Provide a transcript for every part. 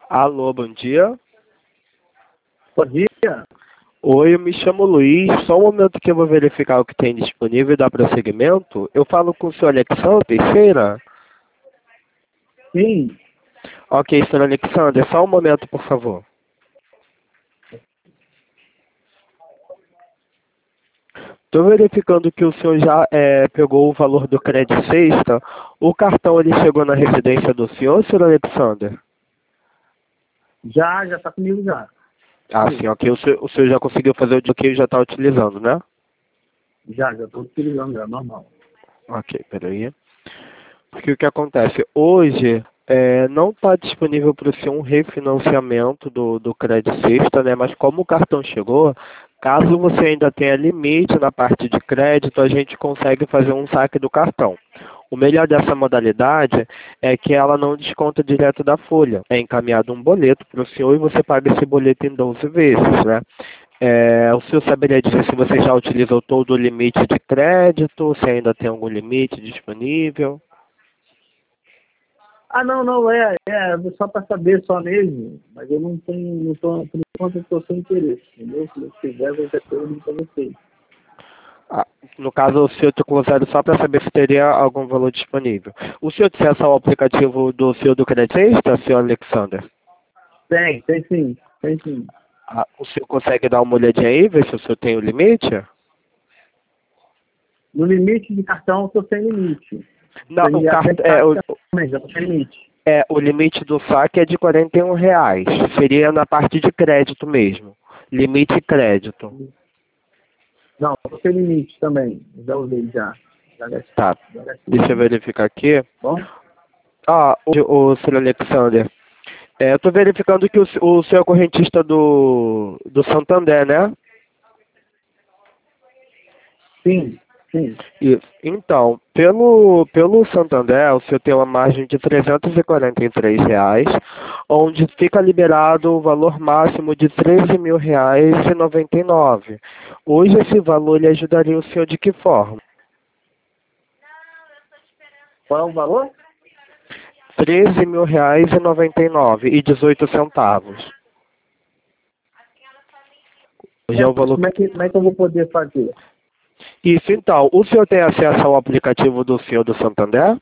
Alô, bom dia. Bom dia. Oi, eu me chamo Luiz. Só um momento que eu vou verificar o que tem disponível e dar prosseguimento. Eu falo com o senhor Alexandre Teixeira? Sim. Ok, senhor Alexandre, só um momento, por favor. Estou verificando que o senhor já pegou o valor do crédito sexta. O cartão ele chegou na residência do senhor, senhor Alexandre? Já está comigo já. Ah, sim, ok. O senhor já conseguiu fazer o desbloqueio e já está utilizando, né? Já estou utilizando, já, normal. Ok, peraí. Porque o que acontece? Hoje não está disponível para o senhor um refinanciamento do crédito sexta, né? Mas como o cartão chegou, caso você ainda tenha limite na parte de crédito, a gente consegue fazer um saque do cartão. O melhor dessa modalidade é que ela não desconta direto da folha. É encaminhado um boleto para o senhor e você paga esse boleto em 12 vezes, né? O senhor saberia dizer se você já utilizou todo o limite de crédito, se ainda tem algum limite disponível? Ah, não, só para saber só mesmo, mas eu não tenho, não tô, por enquanto eu estou sem interesse, entendeu? Se eu quiser, eu já pergunto para vocês. Ah, no caso, o senhor trocou zero só para saber se teria algum valor disponível. O senhor acessa ao aplicativo do senhor do Credit Extra, senhor Alexander? Tem sim. Ah, o senhor consegue dar uma olhadinha aí, ver se o senhor tem o limite? No limite de cartão, eu estou sem limite. Não, o, car... Também, já estou sem limite. o limite do saque é de R$ 41. Seria na parte de crédito mesmo. Limite crédito. Não, estou sem limite também. Já usei já. Tá. Já gastei. Deixa eu verificar aqui. Bom? Ah, o senhor Alexander. Eu tô verificando que o senhor é correntista do Santander, né? Sim, sim. Isso. Então, pelo Santander, o senhor tem uma margem de R$ 343, onde fica liberado o valor máximo de R$ 13.000,99. Hoje esse valor lhe ajudaria o senhor de que forma? Qual é o valor? R$ 13.000,99 e 18 centavos. Hoje é o valor. Como é que eu vou poder fazer? Isso, então. O senhor tem acesso ao aplicativo do senhor do Santander?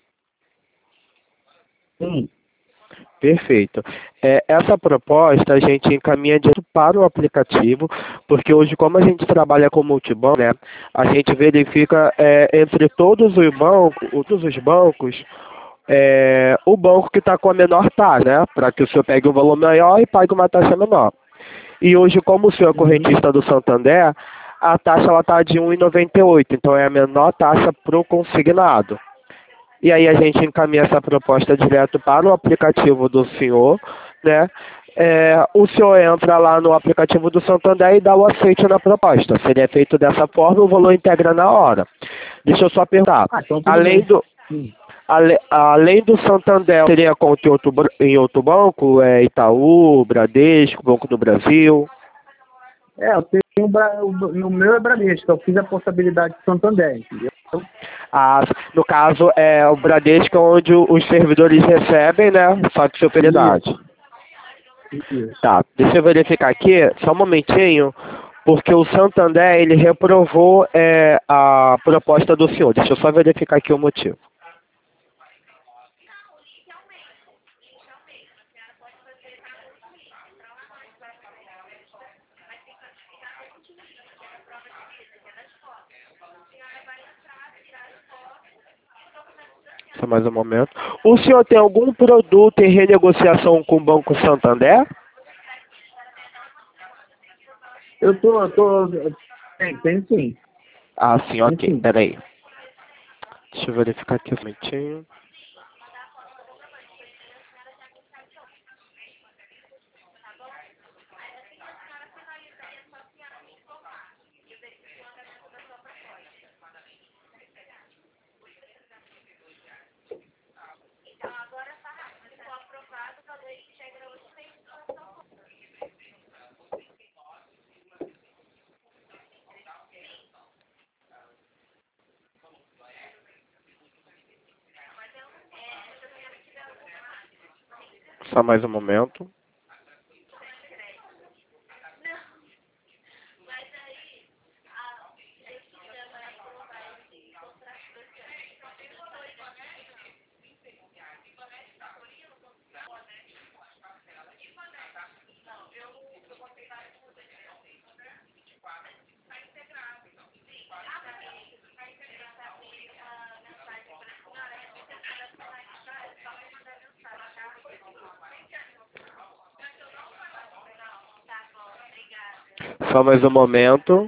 Sim. Perfeito. Essa proposta a gente encaminha direto para o aplicativo, porque hoje, como a gente trabalha com multibanco, né, a gente verifica entre todos os bancos, o banco que está com a menor taxa, né, para que o senhor pegue um valor maior e pague uma taxa menor. E hoje, como o senhor é correntista do Santander, a taxa está de 1,98, então é a menor taxa para o consignado. E aí a gente encaminha essa proposta direto para o aplicativo do senhor, né? O senhor entra lá no aplicativo do Santander e dá o aceite na proposta. Seria feito dessa forma, o valor integra na hora. Deixa eu só perguntar. Então tudo Além bem. do, além do Santander, teria conta em outro banco? Itaú, Bradesco, Banco do Brasil? Eu tenho o meu é Bradesco, eu fiz a portabilidade de Santander, entendeu? No caso, o Bradesco é onde os servidores recebem, né? Só que superioridade. Isso. Tá, deixa eu verificar aqui, só um momentinho, porque o Santander, ele reprovou a proposta do senhor. Deixa eu só verificar aqui o motivo. Só mais um momento. O senhor tem algum produto em renegociação com o Banco Santander? Tem sim. Ah, sim, Tem ok. sim. Peraí. Deixa eu verificar aqui um momentinho. Só mais um momento. Só mais um momento.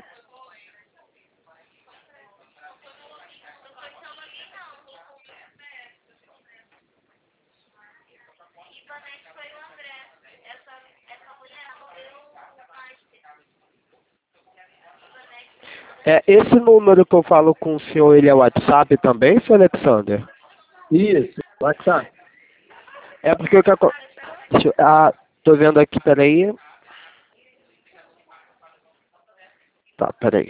Esse número que eu falo com o senhor, ele é WhatsApp também, senhor Alexander? Isso, WhatsApp. É porque o que tô vendo aqui, peraí. Tá, peraí.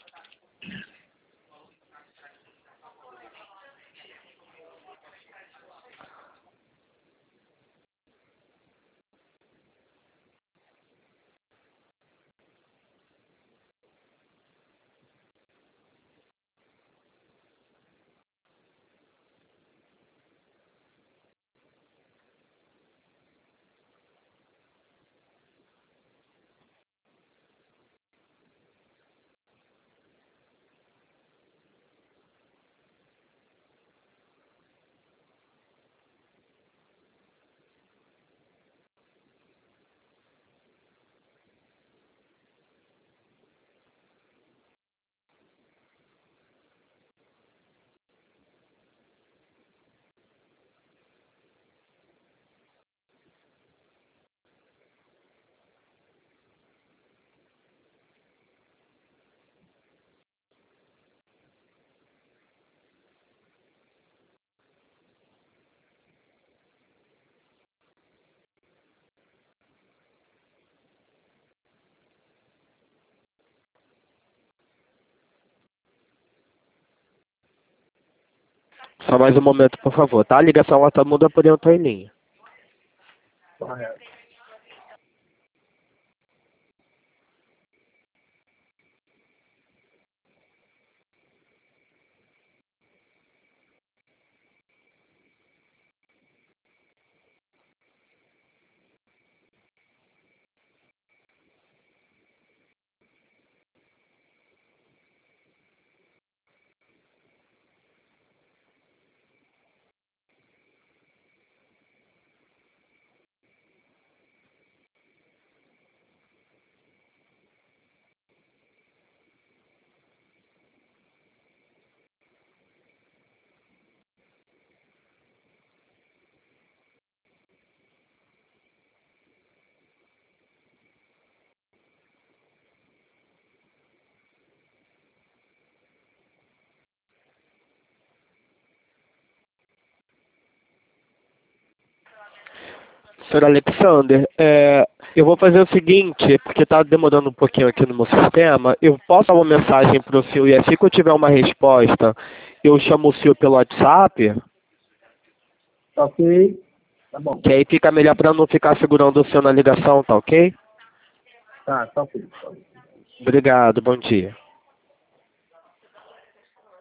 Só mais um momento, por favor, tá? A ligação ela tá muda, porém eu tô em linha. Correto. Senhor Alexander, eu vou fazer o seguinte, porque está demorando um pouquinho aqui no meu sistema, eu posso dar uma mensagem para o senhor e assim que eu tiver uma resposta, eu chamo o senhor pelo WhatsApp, Ok. Tá bom. que aí fica melhor para não ficar segurando o senhor na ligação, tá ok? Tá ok. Obrigado, bom dia.